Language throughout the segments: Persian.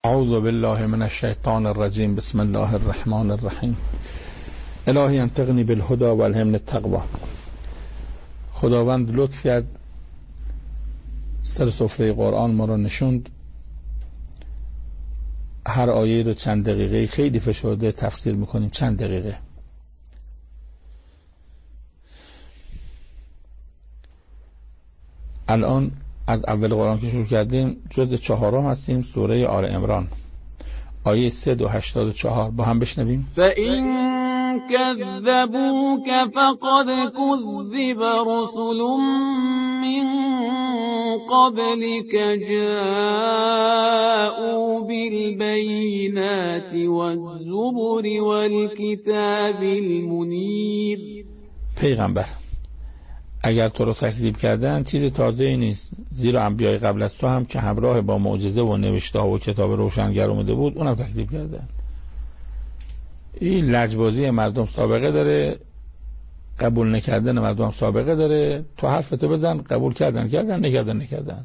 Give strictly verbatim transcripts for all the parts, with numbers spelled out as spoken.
اعوذ بالله من الشیطان الرجیم. بسم الله الرحمن الرحیم. الهی انطقنی بالهدى و الهمنی التقوی. خداوند لطف کرد سر سفره قرآن ما رو نشوند، هر آیه رو چند دقیقه خیلی فشرده تفسیر میکنیم. چند دقیقه الان از اول قرآن که شروع کردیم جزء چهارم هستیم، سوره آل عمران، آیه صد و هشتاد و چهار. با هم بشنویم. فَإِن كَذَّبُوكَ فَقَدْ كُذِّبَ رُسُلٌ مِّن قَبْلِكَ جَاءُوا بِالْبَيِّنَاتِ وَالزُّبُرِ وَالْكِتَابِ الْمُنِيرِ. پیغمبر اگر تو رو تکذیب کردن چیز تازه‌ای نیست، زیرا انبیای قبل از تو هم که همراه با معجزه و نوشته‌ها و کتاب روشنگر اومده بود اونم تکذیب کردن. این لجبازی مردم سابقه داره، قبول نکردن مردم سابقه داره. تو حرفتو بزن، قبول کردن کردن، نکردن نکردن.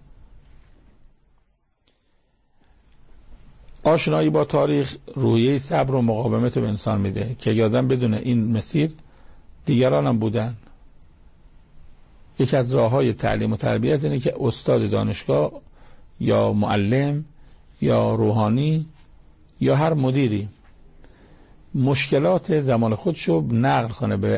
آشنایی با تاریخ روحیه صبر و مقاومت به انسان میده که یادم بدونه این مسیر دیگران هم بودن. یکی از راه‌های تعلیم و تربیت اینه که استاد دانشگاه یا معلم یا روحانی یا هر مدیری مشکلات زمان خودشو نقل کنه به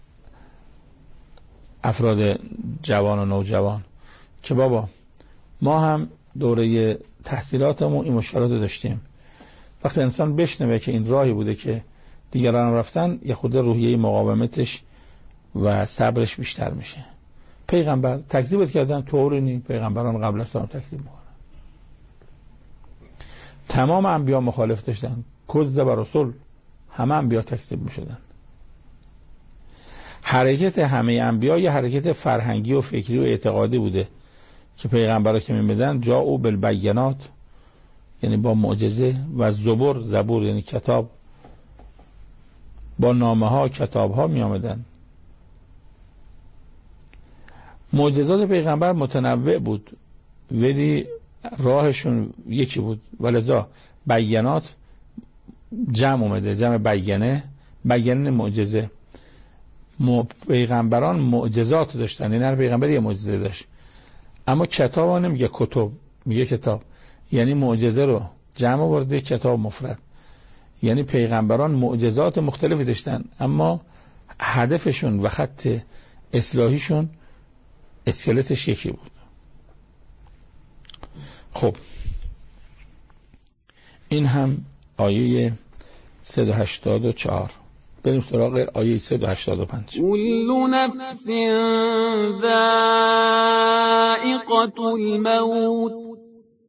افراد جوان و نوجوان که بابا ما هم دوره تحصیلاتمون این مشکلات رو داشتیم. وقتی انسان بشنوه که این راهی بوده که دیگران رفتن، یه خود روحیه مقاومتش و صبرش بیشتر میشه. پیغمبر تکذیبت کردن، طوری نی پیغمبران قبل از تو تکذیب میکنن. تمام انبیا مخالف داشتن، کذب رسول، همه انبیا تکذیب میشدن. حرکت همه انبیا یه حرکت فرهنگی و فکری و اعتقادی بوده که پیغمبرا که میمدن جاءوا بالبینات یعنی با معجزه و زبور، زبور یعنی کتاب، با نامه ها کتاب ها می آمدن. معجزات پیغمبر متنوع بود ولی راهشون یکی بود، ولذا بینات جمع اومده، جمع بیانه، بیانه معجزه. پیغمبران معجزات داشتن، یعنی هر پیغمبر یه معجزه داشت، اما کتاب ها نمیگه کتب، میگه کتاب. یعنی معجزه رو جمع آورده، کتاب مفرد. یعنی پیغمبران معجزات مختلفی داشتن اما هدفشون و خط اصلاحیشون اسکلتش یکی بود. خب این هم آیه صد و هشتاد و چهار. بریم سراغ آیه صد و هشتاد و پنج. كل نفس ذائقة الموت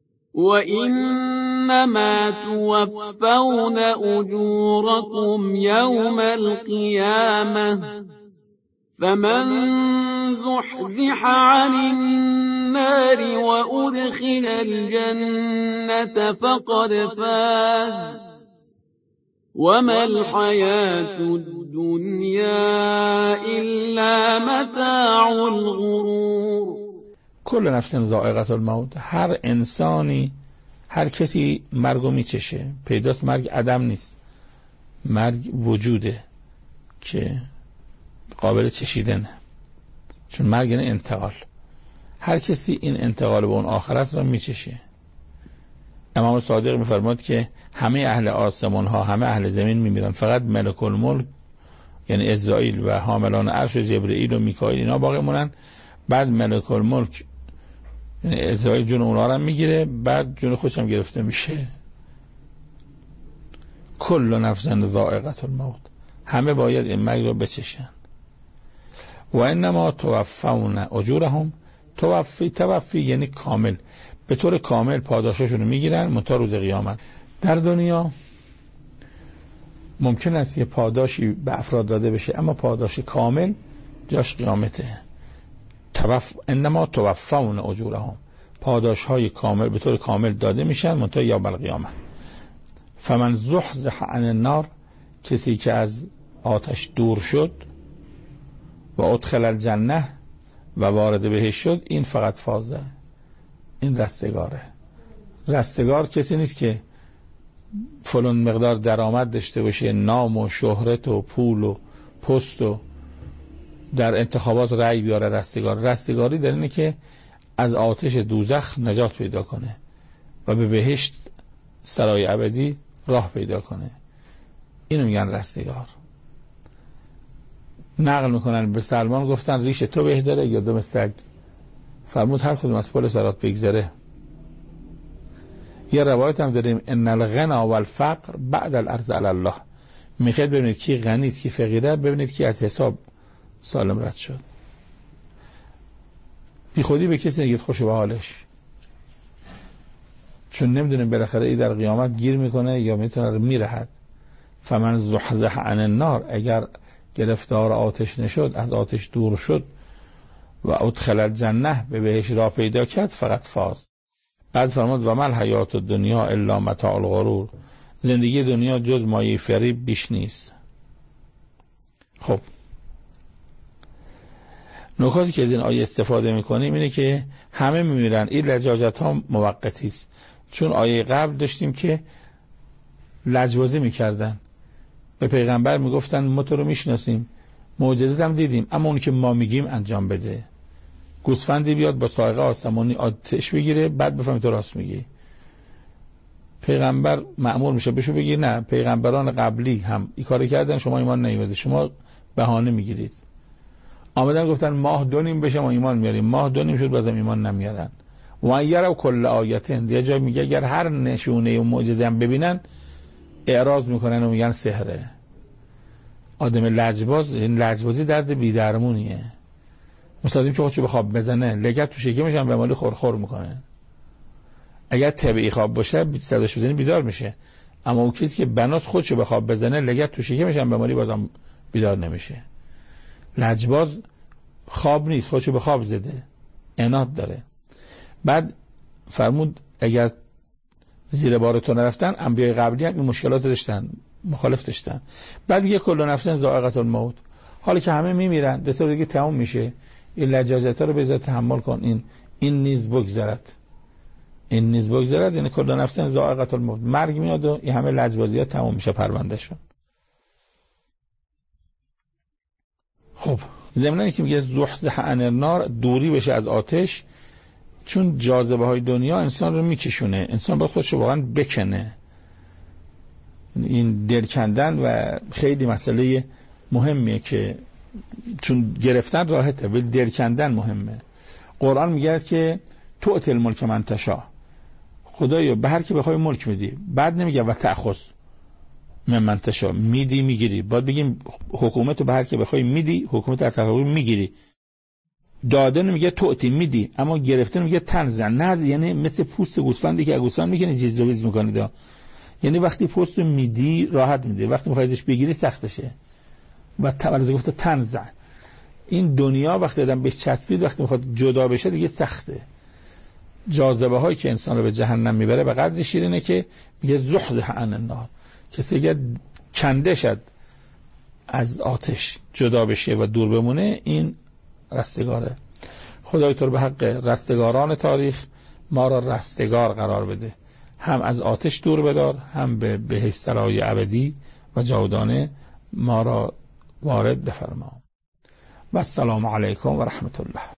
وإنما توفون أجوركم يوم القيامة فمن زحزح عن النار وأدخل الجنة فقد فاز وما الحياة الدنيا إلا متاع الغرور. کل نفس ذائقة الموت، هر انسانی، هر کسی مرگو میچشه. پیداست مرگ عدم نیست، مرگ وجوده که قابل چشیدنه، چون مرگ یعنی انتقال. هر کسی این انتقال به اون آخرت را میچشه. امام صادق میفرماد که همه اهل آسمان ها، همه اهل زمین میمیرن، فقط ملک الملک یعنی اسرائیل و حاملان عرش و جبرئیل و میکائیل اینا باقی مونن. بعد ملک الملک یعنی اسرائیل جون اونها رو میگیره، بعد جون خودش هم گرفته میشه. کل نفس ذائقة الموت، همه باید این مرگ رو بچشن. و انما توفون اجورهم، توفی توفی یعنی کامل، به طور کامل پاداششون رو میگیرن منتها روز قیامت. در دنیا ممکن است یه پاداشی به افراد داده بشه اما پاداش کامل جاش قیامته. توف انما توفون اجورهم، پاداش های کامل به طور کامل داده میشن منتها یوم القیامه. فمن زحزح عن النار، کسی که از آتش دور شد، و ادخل الجنه و وارد بهش شد، این فقط فازه، این رستگاره. رستگار کسی نیست که فلان مقدار درآمد داشته باشه، نام و شهرت و پول و پست و در انتخابات رأی بیاره رستگار. رستگاری در اینه که از آتش دوزخ نجات پیدا کنه و به بهشت سرای ابدی راه پیدا کنه. اینو میگن رستگار. نقل میکنن به سلمان گفتن ریش تو بهتره یا دم سگ؟ فرمود هر کدوم از پل صراط بگذره. یه روایت هم داریم ان الغنا والفقر بعد الارض علی الله. میخواید ببینید کی غنی کی فقیره، ببینید کی از حساب سالم رد شد. بی خودی به کسی نگید خوشو به حالش، چون نمیدونیم بالاخره ای در قیامت گیر میکنه یا میتونه میرهد. فمن زحزح عن النار، اگر گرفتار آتش نشد، از آتش دور شد، و ادخل الجنه، به بهش راه پیدا کرد، فقط فاز. بعد فرمود و مل حیات الدنیا الا متاع الغرور، زندگی دنیا جز مایه فریب بیش نیست. خب نکاتی که از این آیه استفاده میکنیم اینه که همه میمیرن، این لجاجت ها موقتی است. چون آیه قبل داشتیم که لجبازی میکردن، به پیغمبر میگفتن ما تو رو میشناسیم، معجزات هم دیدیم، اما اون که ما میگیم انجام بده. گوسفندی بیاد با سائقه آسمانی آتش بگیره، بعد بفهمی تو راست میگی. پیغمبر مأمور میشه بهشو بگی نه، پیغمبران قبلی هم این کارو کردن، شما ایمان نیومده، شما بهانه میگیرید. آمدن گفتن ماه دو نیم بشه ما ایمان میاریم، ماه دو نیم شد بازم ایمان نمیارن. و یرا کل آیتن، یه جای میگه اگر هر نشونه و معجزه هم ببینن اعراض میکنن و میگن سحره. آدم لجباز، این لجبازی درد بی‌درمونیه. مثلا که خودشو به خواب بزنه، لگد تو شکمش هم به مالی خورخور میکنه. اگر طبیعی خواب باشه صداش بزنی بیدار میشه، اما اون کسی که بناس خودشو به خواب بزنه، لگد تو شکمش هم به مالی بازم بیدار نمیشه. لجباز خواب نیست، خودشو به خواب زده، عناد داره. بعد فرمود اگر زیر بار تو نرفتن، انبیاء قبلی هم این مشکلات داشتن، مخالف داشتن. بعد میگه کل نفس ذائقة الموت، حالا که همه میمیرن، به طور دیگه تموم میشه، این لجاجت ها رو بذار تحمل کن، این این نیز بگذرد، این نیز بگذرد، یعنی کل نفس ذائقة الموت، مرگ میاد و این همه لجبازی ها تموم میشه پروندهشون. خب ضمن که میگه زحزح عن النار، دوری بشه از آتش، چون جاذبه های دنیا انسان رو میکشونه، انسان باید خودش رو واقعا بکنه. این دل کندن و خیلی مسئله مهمیه که چون گرفتن راحته ولی دل کندن مهمه. قرآن میگه که تؤتی الملک من تشاء، خدایا به هر کی بخوای ملک میدی. بعد نمیگه و تأخذ من من تشاء، میدی میگیری. باید بگیم حکومت رو به هر کی بخوای میدی، حکومت از طرف میگیری. دادن میگه تؤتی میدی، اما گرفتن میگه تنزع. نز یعنی مثل پوست گوسفندی که گوسفند میکنه جیز و ویز میکنه، یعنی وقتی پوست رو میدی راحت میده، وقتی میخوای ازش بگیری سختشه. و تولز گفته تنزع، این دنیا وقتی آدم بهش چسبید، وقتی میخواد جدا بشه دیگه سخته. جاذبه هایی که انسان رو به جهنم میبره به قدر شیرینه که میگه زحزح عن النار، کسی که کنده شد از آتش جدا بشه و دور بمونه، این رستگاره. خدای تو رو به حق رستگاران تاریخ ما را رستگار قرار بده، هم از آتش دور بدار، هم به بهشت سرای ابدی و جاودانه ما را وارد بفرما. و السلام علیکم و رحمت الله.